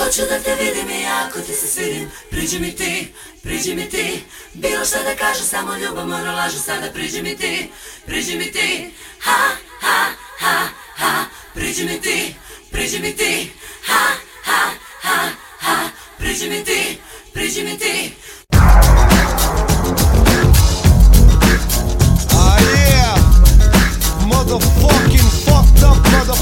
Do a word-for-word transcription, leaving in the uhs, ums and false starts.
Hoću da te vidim i ako ti se svidim. Priđi mi ti, priđi mi ti. Bilo šta da kažu, samo ljubomorno lažu. Sada priđi mi ti, priđi mi ti. Ha, ha, ha, ha. Priđi mi ti, priđi mi ti. Ha, ha, ha, ha. Priđi mi ti, priđi mi ti. Ah yeah, motherfucking fucked up motherfucker.